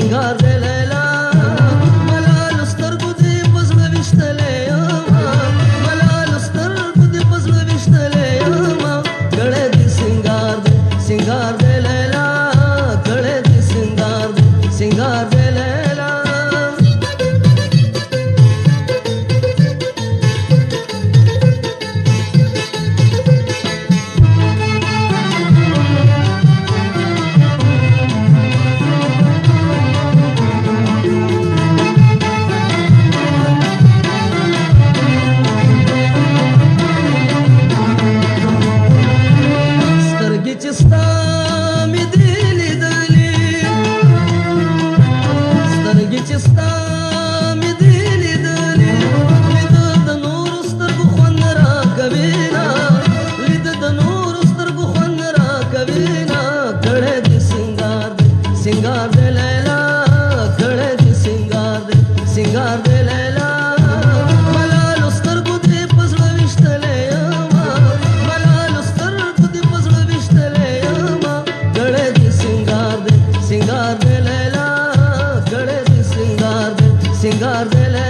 سنگار دې لیلا ملال سترګو دې پزړه وشتلې ملال سترګو دې پزړه وشتلې کړه دې سنگار دې لیلا کړه دې سنگار دې لیلا چستا می دې لیدلې سترګې چستا می دې لیدلې لید د نور سترګو خوند را کوي نا لید د نور سترګو خوند را کوي نا کړه دې سنگار دې لیلا کړه دې سنگار دې لیلا ملال سترګو دې پزړه وشتلې سنگار دے لیلا